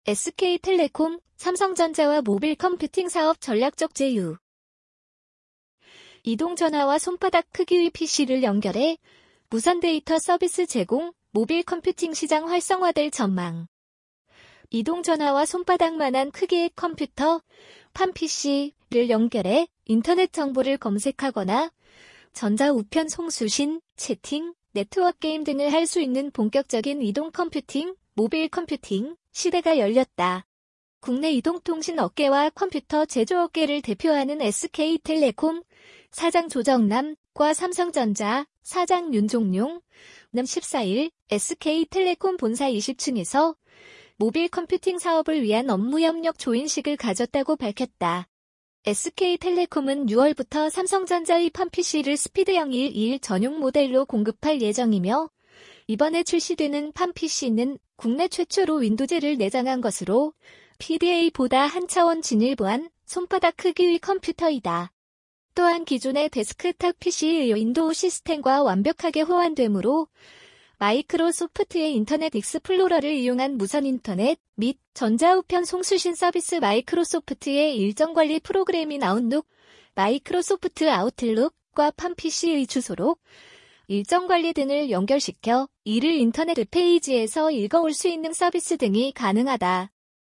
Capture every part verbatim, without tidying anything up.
에스케이텔레콤, 삼성전자와 모빌 컴퓨팅 사업 전략적 제휴. 이동전화와 손바닥 크기의 피시를 연결해 무선 데이터 서비스 제공, 모빌 컴퓨팅 시장 활성화될 전망. 이동전화와 손바닥만한 크기의 컴퓨터, 팜피시를 연결해 인터넷 정보를 검색하거나 전자우편 송수신, 채팅, 네트워크 게임 등을 할 수 있는 본격적인 이동 컴퓨팅, 모빌 컴퓨팅 시대가 열렸다. 국내 이동통신 업계와 컴퓨터 제조업계를 대표하는 에스케이텔레콤 사장 조정남과 삼성전자 사장 윤종용 는 십사일 에스케이텔레콤 본사 이십 층에서 모빌 컴퓨팅 사업을 위한 업무 협력 조인식을 가졌다고 밝혔다. 에스케이텔레콤은 유월부터 삼성전자의 팜피시를 스피드형 일이일 전용 모델로 공급할 예정이며 이번에 출시되는 팜피시는 국내 최초로 윈도우즈를 내장한 것으로 피디에이보다 한 차원 진일보한 손바닥 크기의 컴퓨터이다. 또한 기존의 데스크탑 피시의 윈도우 시스템과 완벽하게 호환되므로 마이크로소프트의 인터넷 익스플로러를 이용한 무선 인터넷 및 전자우편 송수신 서비스 마이크로소프트의 일정관리 프로그램인 아웃룩, 마이크로소프트 아웃룩과 팜피시의 주소록 일정관리 등을 연결시켜 이를 인터넷 페이지에서 읽어올 수 있는 서비스 등이 가능하다.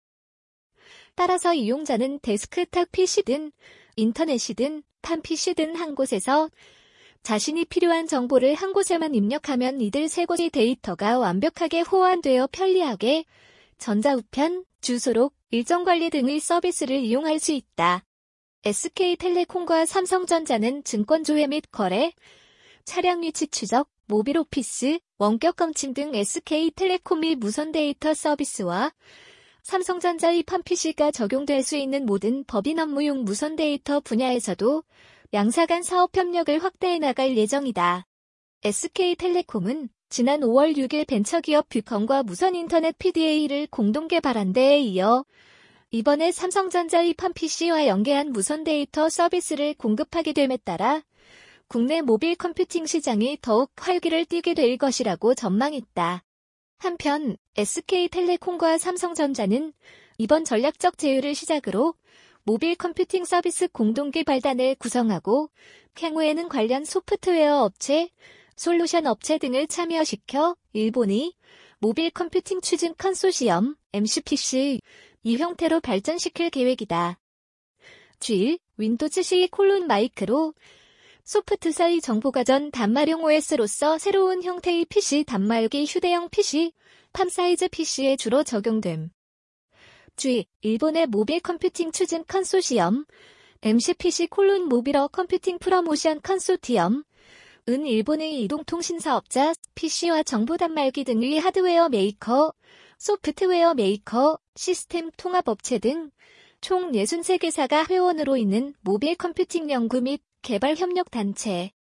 따라서 이용자는 데스크탑 피시든 인터넷이든 팜피시든 한 곳에서 자신이 필요한 정보를 한 곳에만 입력하면 이들 세 곳의 데이터가 완벽하게 호환되어 편리하게 전자우편, 주소록, 일정관리 등의 서비스를 이용할 수 있다. 에스케이텔레콤과 삼성전자는 증권조회 및 거래, 차량 위치 추적, 모빌 오피스, 원격 검침 등 에스케이텔레콤의 무선 데이터 서비스와 삼성전자의 팜피시가 적용될 수 있는 모든 법인 업무용 무선 데이터 분야에서도 양사 간 사업 협력을 확대해 나갈 예정이다. 에스케이텔레콤은 지난 오월 육일 벤처기업 뷰컴과 무선 인터넷 피디에이를 공동 개발한 데에 이어 이번에 삼성전자의 팜피시와 연계한 무선 데이터 서비스를 공급하게 됨에 따라 국내 모빌 컴퓨팅 시장이 더욱 활기를 띠게 될 것이라고 전망했다. 한편 에스케이텔레콤과 삼성전자는 이번 전략적 제휴를 시작으로 모빌 컴퓨팅 서비스 공동개발단을 구성하고 향후에는 관련 소프트웨어 업체, 솔루션 업체 등을 참여시켜 일본이 모빌 컴퓨팅 추진 컨소시엄 엠씨피씨 이 형태로 발전시킬 계획이다. 주일 윈도우즈 씨 콜론 마이크로 소프트사의 정보가전 단말용 오에스로서 새로운 형태의 피시 단말기 휴대용 피시, 팜사이즈 피시에 주로 적용됨. 주의, 일본의 모빌 컴퓨팅 추진 컨소시엄, 엠씨피씨 콜론 모빌어 컴퓨팅 프로모션 컨소티엄, 은 일본의 이동통신 사업자, 피시와 정보 단말기 등의 하드웨어 메이커, 소프트웨어 메이커, 시스템 통합업체 등 총 육십삼 개사가 회원으로 있는 모빌 컴퓨팅 연구 및 개발 협력 단체.